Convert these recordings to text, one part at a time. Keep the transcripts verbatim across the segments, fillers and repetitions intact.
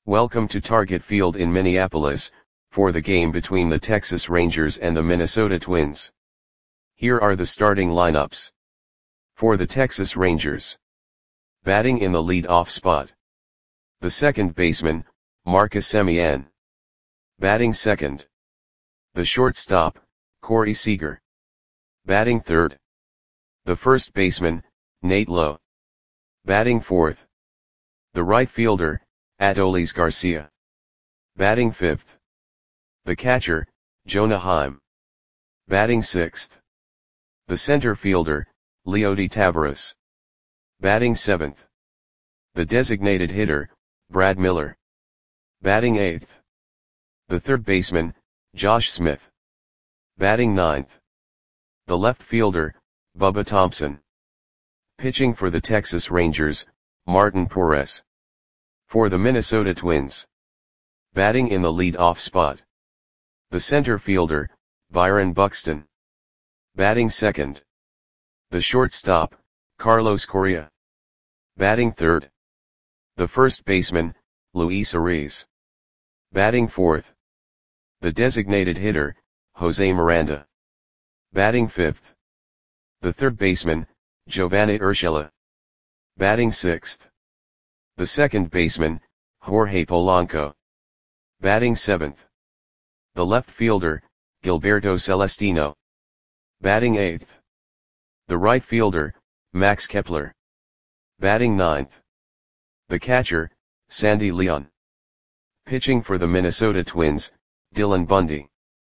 Welcome to Target Field in Minneapolis, for the game between the Texas Rangers and the Minnesota Twins. Here are the starting lineups. For the Texas Rangers. Batting in the lead-off spot. The second baseman, Marcus Semien. Batting second. The shortstop, Corey Seager. Batting third. The first baseman, Nate Lowe. Batting fourth. The right fielder, Adolis Garcia. Batting fifth. The catcher, Jonah Heim. Batting sixth. The center fielder, Leody Taveras. Batting seventh. The designated hitter, Brad Miller. Batting eighth. The third baseman, Josh Smith. Batting ninth. The left fielder, Bubba Thompson. Pitching for the Texas Rangers, Martin Perez. For the Minnesota Twins. Batting in the lead-off spot. The center fielder, Byron Buxton. Batting second. The shortstop, Carlos Correa. Batting third. The first baseman, Luis Ariz. Batting fourth. The designated hitter, Jose Miranda. Batting fifth. The third baseman, Giovanni Urshela. Batting sixth. The second baseman, Jorge Polanco. Batting seventh. The left fielder, Gilberto Celestino. Batting eighth. The right fielder, Max Kepler. Batting ninth. The catcher, Sandy Leon. Pitching for the Minnesota Twins, Dylan Bundy.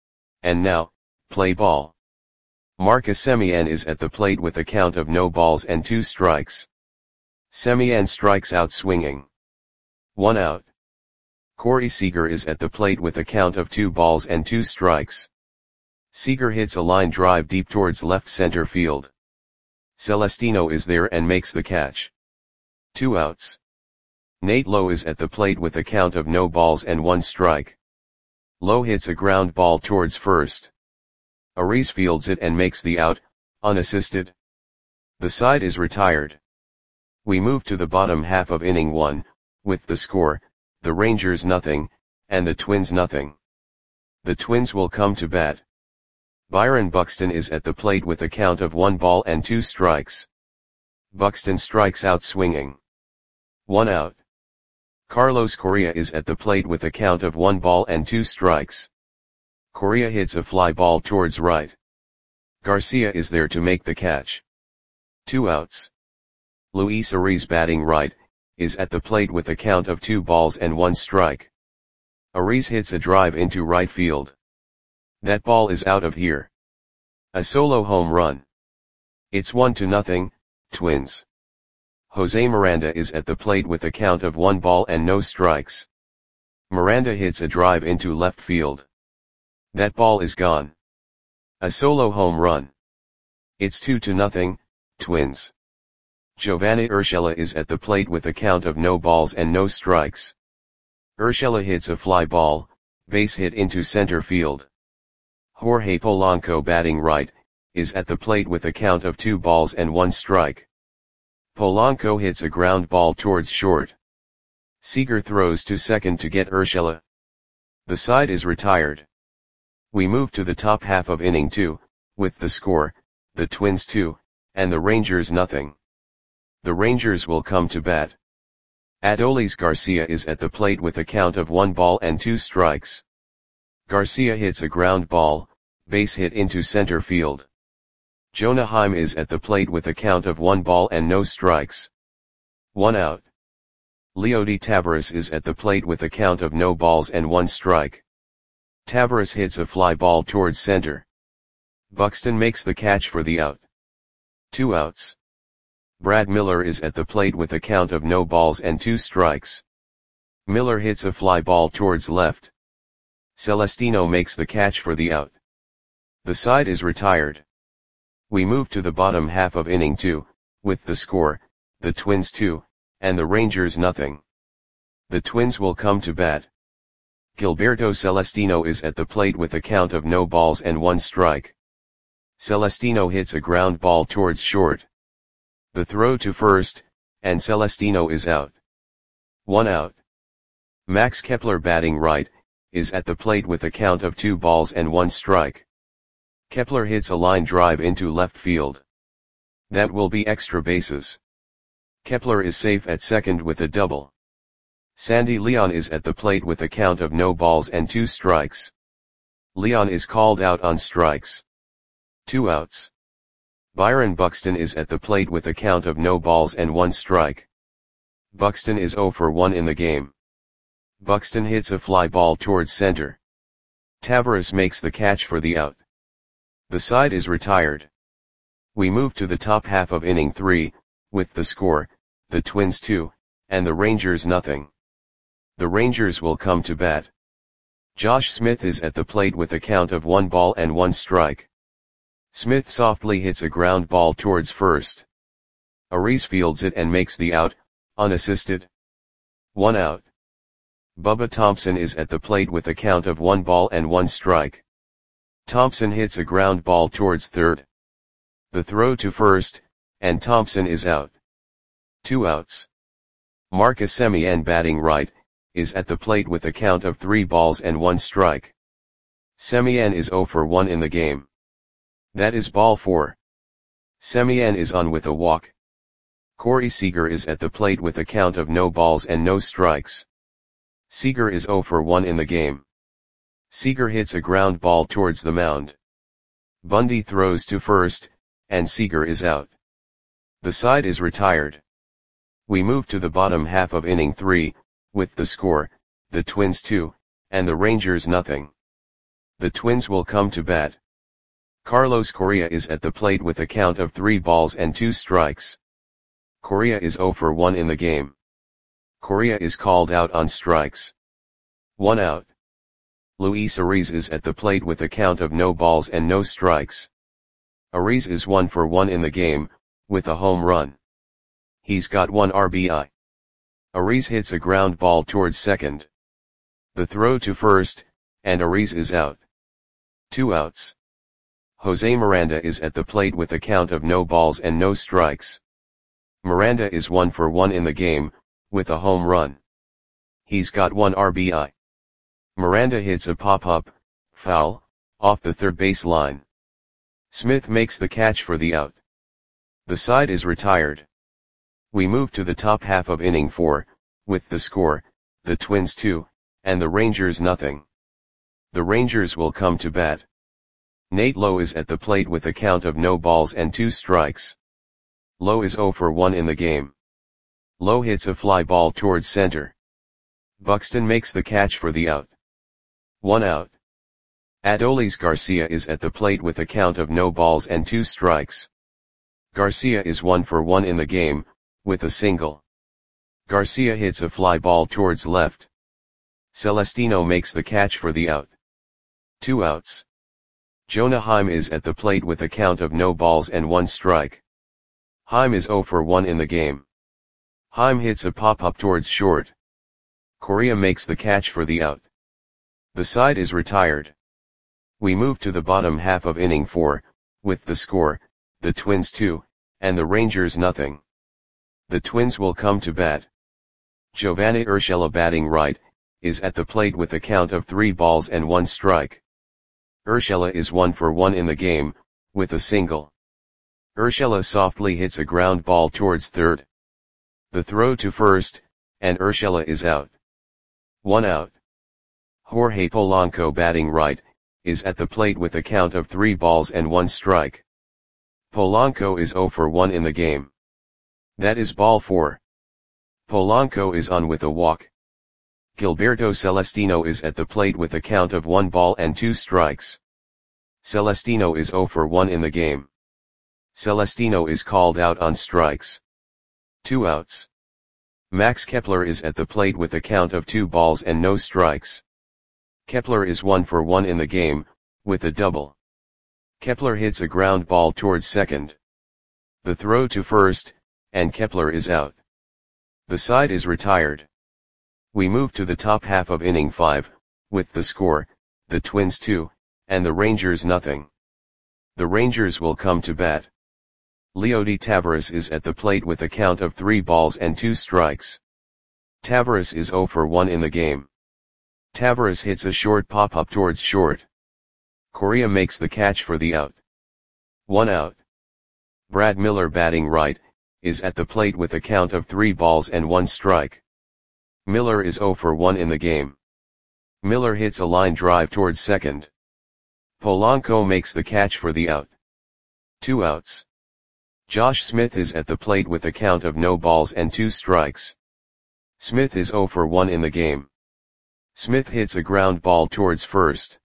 And now, play ball. Marcus Semien is at the plate with a count of no balls and two strikes. Semien strikes out swinging. One out. Corey Seager is at the plate with a count of two balls and two strikes. Seager hits a line drive deep towards left center field. Celestino is there and makes the catch. Two outs. Nate Lowe is at the plate with a count of no balls and one strike. Lowe hits a ground ball towards first. Ariz fields it and makes the out, unassisted. The side is retired. We move to the bottom half of inning one, with the score, the Rangers nothing, and the Twins nothing. The Twins will come to bat. Byron Buxton is at the plate with a count of one ball and two strikes. Buxton strikes out swinging. One out. Carlos Correa is at the plate with a count of one ball and two strikes. Correa hits a fly ball towards right. Garcia is there to make the catch. Two outs. Luis Ariz batting right, is at the plate with a count of two balls and one strike. Ariz hits a drive into right field. That ball is out of here. A solo home run. It's one to nothing, Twins. Jose Miranda is at the plate with a count of one ball and no strikes. Miranda hits a drive into left field. That ball is gone. A solo home run. It's two to nothing, Twins. Giovanni Urshela is at the plate with a count of no balls and no strikes. Urshela hits a fly ball, base hit into center field. Jorge Polanco batting right, is at the plate with a count of two balls and one strike. Polanco hits a ground ball towards short. Seager throws to second to get Urshela. The side is retired. We move to the top half of inning two, with the score, the Twins two, and the Rangers nothing. The Rangers will come to bat. Adolis Garcia is at the plate with a count of one ball and two strikes. Garcia hits a ground ball, base hit into center field. Jonah Heim is at the plate with a count of one ball and no strikes. One out. Leody Taveras is at the plate with a count of no balls and one strike. Taveras hits a fly ball towards center. Buxton makes the catch for the out. Two outs. Brad Miller is at the plate with a count of no balls and two strikes. Miller hits a fly ball towards left. Celestino makes the catch for the out. The side is retired. We move to the bottom half of inning two, with the score, the Twins two, and the Rangers nothing. The Twins will come to bat. Gilberto Celestino is at the plate with a count of no balls and one strike. Celestino hits a ground ball towards short. The throw to first, and Celestino is out. One out. Max Kepler batting right, is at the plate with a count of two balls and one strike. Kepler hits a line drive into left field. That will be extra bases. Kepler is safe at second with a double. Sandy Leon is at the plate with a count of no balls and two strikes. Leon is called out on strikes. Two outs. Byron Buxton is at the plate with a count of no balls and one strike. Buxton is zero for one in the game. Buxton hits a fly ball towards center. Taveras makes the catch for the out. The side is retired. We move to the top half of inning three, with the score, the Twins two, and the Rangers nothing. The Rangers will come to bat. Josh Smith is at the plate with a count of one ball and one strike. Smith softly hits a ground ball towards first. Ariz fields it and makes the out, unassisted. One out. Bubba Thompson is at the plate with a count of one ball and one strike. Thompson hits a ground ball towards third. The throw to first, and Thompson is out. Two outs. Marcus Semien batting right, is at the plate with a count of three balls and one strike. Semien is zero for one in the game. That is ball four. Semien is on with a walk. Corey Seager is at the plate with a count of no balls and no strikes. Seager is zero for one in the game. Seager hits a ground ball towards the mound. Bundy throws to first, and Seager is out. The side is retired. We move to the bottom half of inning three, with the score, the Twins two, and the Rangers nothing. The Twins will come to bat. Carlos Correa is at the plate with a count of three balls and two strikes. Correa is zero for one in the game. Correa is called out on strikes. One out. Luis Ariz is at the plate with a count of no balls and no strikes. Ariz is one for one in the game, with a home run. He's got one R B I. Ariz hits a ground ball towards second. The throw to first, and Ariz is out. Two outs. Jose Miranda is at the plate with a count of no balls and no strikes. Miranda is one for one in the game, with a home run. He's got one R B I. Miranda hits a pop-up, foul, off the third base line. Smith makes the catch for the out. The side is retired. We move to the top half of inning four, with the score, the Twins two, and the Rangers nothing. The Rangers will come to bat. Nate Lowe is at the plate with a count of no balls and two strikes. Lowe is zero for one in the game. Lowe hits a fly ball towards center. Buxton makes the catch for the out. One out. Adolis Garcia is at the plate with a count of no balls and two strikes. Garcia is one for one in the game, with a single. Garcia hits a fly ball towards left. Celestino makes the catch for the out. Two outs. Jonah Heim is at the plate with a count of no balls and one strike. Heim is zero for one in the game. Heim hits a pop-up towards short. Correa makes the catch for the out. The side is retired. We move to the bottom half of inning four, with the score, the Twins two, and the Rangers nothing. The Twins will come to bat. Giovanni Urshela batting right, is at the plate with a count of three balls and one strike. Urshela is one for one in the game, with a single. Urshela softly hits a ground ball towards third. The throw to first, and Urshela is out. One out. Jorge Polanco batting right, is at the plate with a count of three balls and one strike. Polanco is zero for one in the game. That is ball four. Polanco is on with a walk. Gilberto Celestino is at the plate with a count of one ball and two strikes. Celestino is zero for one in the game. Celestino is called out on strikes. Two outs. Max Kepler is at the plate with a count of two balls and no strikes. Kepler is one for one in the game, with a double. Kepler hits a ground ball towards second. The throw to first, and Kepler is out. The side is retired. We move to the top half of inning five, with the score, the Twins two, and the Rangers nothing. The Rangers will come to bat. Leody Taveras is at the plate with a count of three balls and two strikes. Tavares is zero for one in the game. Tavares hits a short pop-up towards short. Correa makes the catch for the out. One out. Brad Miller, batting right, is at the plate with a count of three balls and one strike. Miller is zero for one in the game. Miller hits a line drive towards second. Polanco makes the catch for the out. Two outs. Josh Smith is at the plate with a count of no balls and two strikes. Smith is zero for one in the game. Smith hits a ground ball towards first.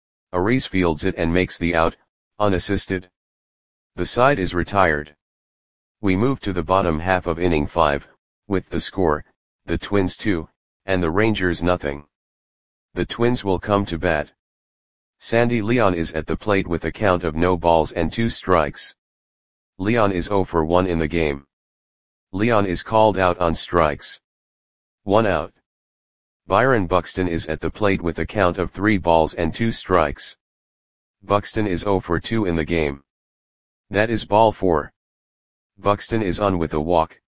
Ariz fields it and makes the out, unassisted. The side is retired. We move to the bottom half of inning five, with the score, the Twins two, and the Rangers nothing. The Twins will come to bat. Sandy Leon is at the plate with a count of no balls and two strikes. Leon is zero for one in the game. Leon is called out on strikes. One out. Byron Buxton is at the plate with a count of three balls and two strikes. Buxton is zero for two in the game. That is ball four. Buxton is on with a walk.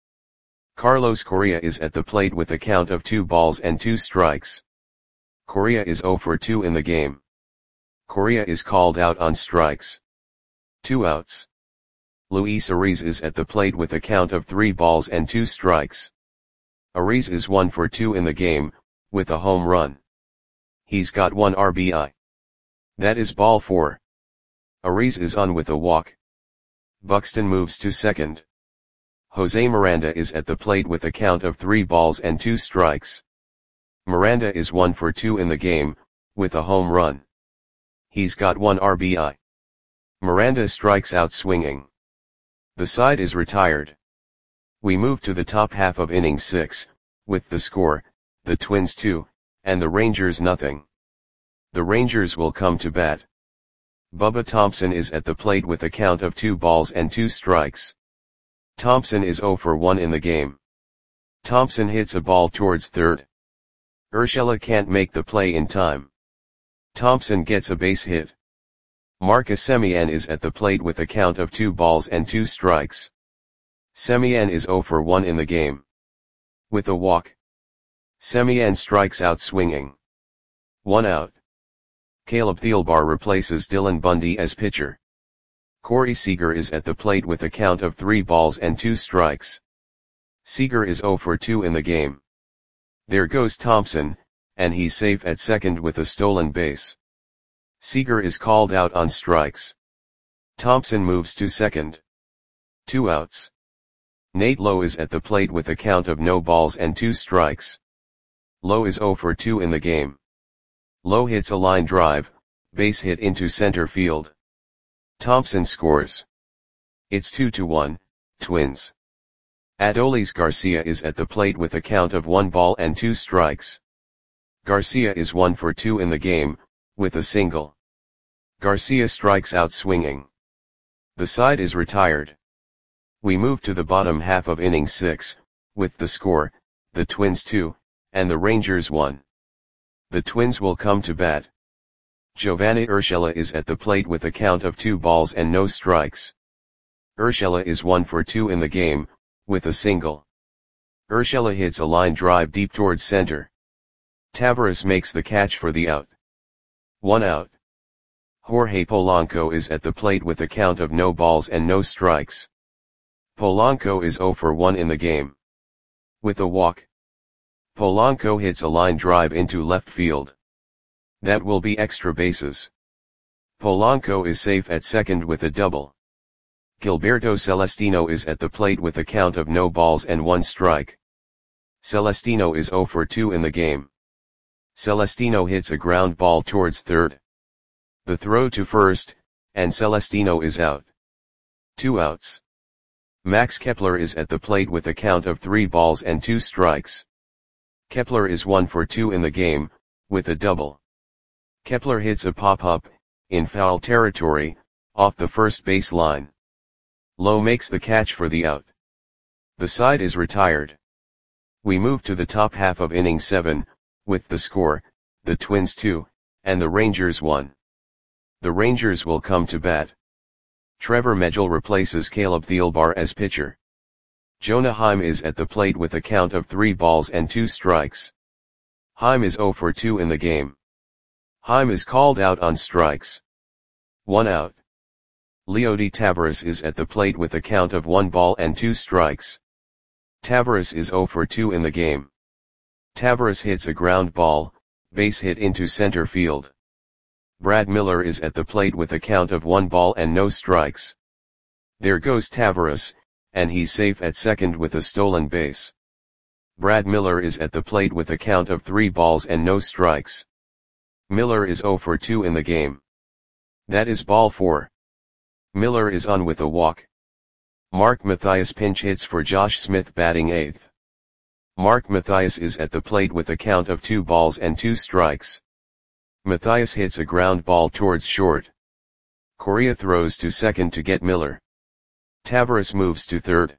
Carlos Correa is at the plate with a count of two balls and two strikes. Correa is zero for two in the game. Correa is called out on strikes. Two outs. Luis Ariz is at the plate with a count of three balls and two strikes. Ariz is one for two in the game, with a home run. He's got one R B I. That is ball four. Ariz is on with a walk. Buxton moves to second. Jose Miranda is at the plate with a count of three balls and two strikes. Miranda is one for two in the game, with a home run. He's got one R B I. Miranda strikes out swinging. The side is retired. We move to the top half of inning six, with the score, the Twins two, and the Rangers nothing. The Rangers will come to bat. Bubba Thompson is at the plate with a count of two balls and two strikes. Thompson is zero for one in the game. Thompson hits a ball towards third. Urshela can't make the play in time. Thompson gets a base hit. Marcus Semien is at the plate with a count of two balls and two strikes. Semien is zero for one in the game. With a walk. Semien strikes out swinging. One out. Caleb Thielbar replaces Dylan Bundy as pitcher. Corey Seager is at the plate with a count of three balls and two strikes. Seager is zero for two in the game. There goes Thompson, and he's safe at second with a stolen base. Seager is called out on strikes. Thompson moves to second. Two outs. Nate Lowe is at the plate with a count of no balls and two strikes. Lowe is zero for two in the game. Lowe hits a line drive, base hit into center field. Thompson scores. It's two to one, Twins. Adolis Garcia is at the plate with a count of one ball and two strikes. Garcia is one for two in the game, with a single. Garcia strikes out swinging. The side is retired. We move to the bottom half of inning six, with the score, the Twins two, and the Rangers one. The Twins will come to bat. Giovanni Urshela is at the plate with a count of two balls and no strikes. Urshela is one for two in the game, with a single. Urshela hits a line drive deep towards center. Tavares makes the catch for the out. One out. Jorge Polanco is at the plate with a count of no balls and no strikes. Polanco is zero for one in the game. With a walk. Polanco hits a line drive into left field. That will be extra bases. Polanco is safe at second with a double. Gilberto Celestino is at the plate with a count of no balls and one strike. Celestino is zero for two in the game. Celestino hits a ground ball towards third. The throw to first, and Celestino is out. Two outs. Max Kepler is at the plate with a count of three balls and two strikes. Kepler is one for two in the game, with a double. Kepler hits a pop-up, in foul territory, off the first base line. Lowe makes the catch for the out. The side is retired. We move to the top half of inning seven, with the score, the Twins two, and the Rangers one. The Rangers will come to bat. Trevor Megill replaces Caleb Thielbar as pitcher. Jonah Heim is at the plate with a count of three balls and two strikes. Heim is zero for two in the game. Heim is called out on strikes. One out. Leody Taveras is at the plate with a count of one ball and two strikes. Taveras is zero for two in the game. Taveras hits a ground ball, base hit into center field. Brad Miller is at the plate with a count of one ball and no strikes. There goes Taveras, and he's safe at second with a stolen base. Brad Miller is at the plate with a count of three balls and no strikes. Miller is zero for two in the game. That is ball four. Miller is on with a walk. Mark Mathias pinch hits for Josh Smith batting eighth. Mark Mathias is at the plate with a count of two balls and two strikes. Mathias hits a ground ball towards short. Correa throws to second to get Miller. Taveras moves to third.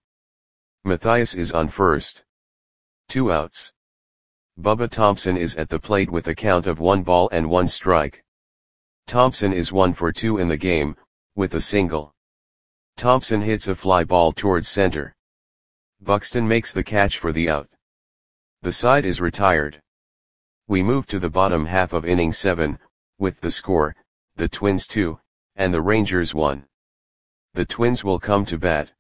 Mathias is on first. Two outs. Bubba Thompson is at the plate with a count of one ball and one strike. Thompson is one for two in the game, with a single. Thompson hits a fly ball towards center. Buxton makes the catch for the out. The side is retired. We move to the bottom half of inning seven, with the score, the Twins two, and the Rangers one. The Twins will come to bat.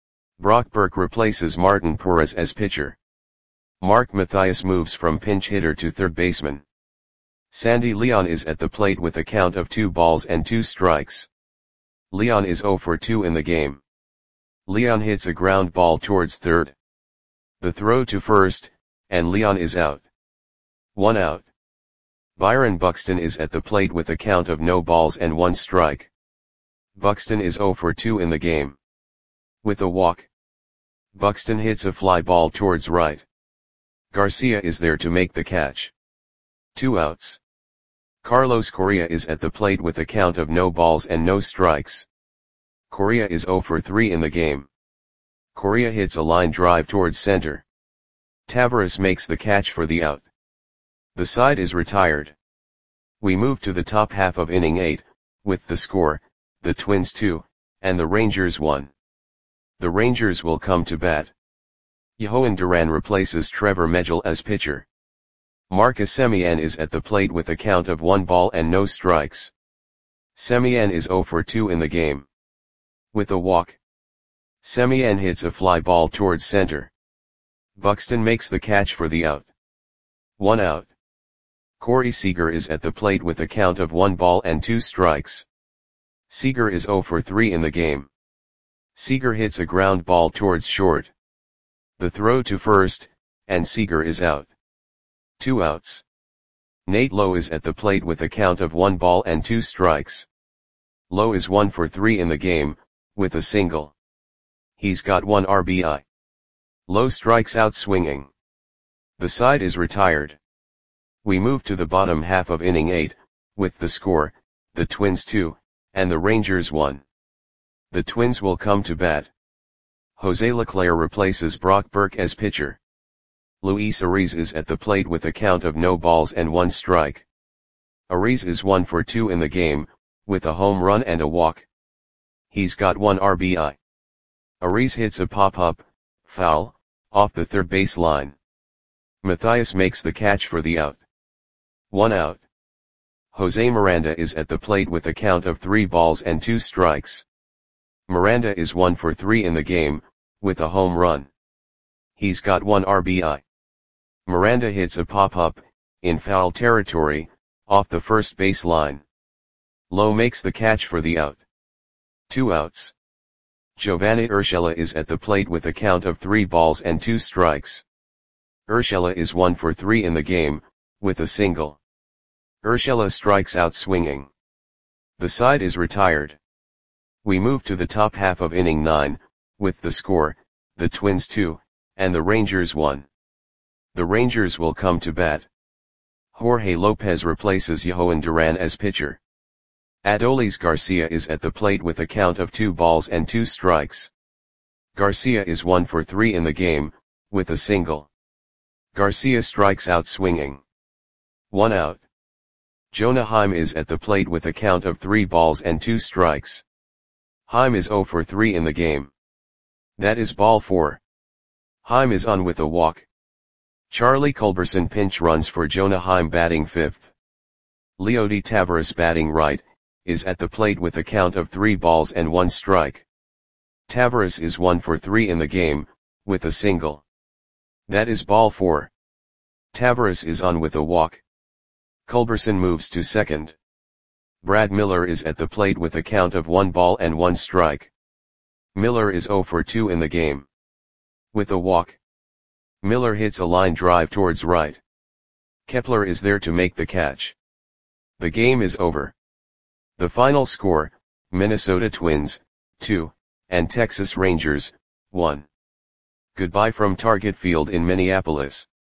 Brock Burke replaces Martin Perez as pitcher. Mark Mathias moves from pinch hitter to third baseman. Sandy Leon is at the plate with a count of two balls and two strikes. Leon is zero for two in the game. Leon hits a ground ball towards third. The throw to first, and Leon is out. One out. Byron Buxton is at the plate with a count of no balls and one strike. Buxton is zero for two in the game. With a walk. Buxton hits a fly ball towards right. Garcia is there to make the catch. Two outs. Carlos Correa is at the plate with a count of no balls and no strikes. Correa is zero for three in the game. Correa hits a line drive towards center. Taveras makes the catch for the out. The side is retired. We move to the top half of inning eight, with the score, the Twins two, and the Rangers one. The Rangers will come to bat. Yohan Duran replaces Trevor Megill as pitcher. Marcus Semien is at the plate with a count of one ball and no strikes. Semien is zero for two in the game. With a walk. Semien hits a fly ball towards center. Buxton makes the catch for the out. One out. Corey Seager is at the plate with a count of one ball and two strikes. Seager is zero for three in the game. Seager hits a ground ball towards short. The throw to first, and Seager is out. Two outs. Nate Lowe is at the plate with a count of one ball and two strikes. Lowe is one for three in the game, with a single. He's got one R B I. Lowe strikes out swinging. The side is retired. We move to the bottom half of inning eight, with the score, the Twins two, and the Rangers one. The Twins will come to bat. Jose Leclerc replaces Brock Burke as pitcher. Luis Ariz is at the plate with a count of no balls and one strike. Ariz is one for two in the game, with a home run and a walk. He's got one R B I. Ariz hits a pop-up, foul, off the third base line. Mathias makes the catch for the out. One out. Jose Miranda is at the plate with a count of three balls and two strikes. Miranda is one for three in the game, with a home run. He's got one R B I. Miranda hits a pop-up, in foul territory, off the first base line. Lowe makes the catch for the out. Two outs. Giovanni Urshela is at the plate with a count of three balls and two strikes. Urshela is one for three in the game, with a single. Urshela strikes out swinging. The side is retired. We move to the top half of inning nine, with the score, the Twins two, and the Rangers one. The Rangers will come to bat. Jorge Lopez replaces Yohan Duran as pitcher. Adolis Garcia is at the plate with a count of two balls and two strikes. Garcia is one for three in the game, with a single. Garcia strikes out swinging. One out. Jonah Heim is at the plate with a count of three balls and two strikes. Heim is zero for three in the game. That is ball four. Heim is on with a walk. Charlie Culberson pinch runs for Jonah Heim batting fifth. Leody Taveras batting right, is at the plate with a count of three balls and one strike. Taveras is one for three in the game, with a single. That is ball four. Taveras is on with a walk. Culberson moves to second. Brad Miller is at the plate with a count of one ball and one strike. Miller is zero for two in the game. With a walk. Miller hits a line drive towards right. Kepler is there to make the catch. The game is over. The final score, Minnesota Twins, two, and Texas Rangers, one. Goodbye from Target Field in Minneapolis.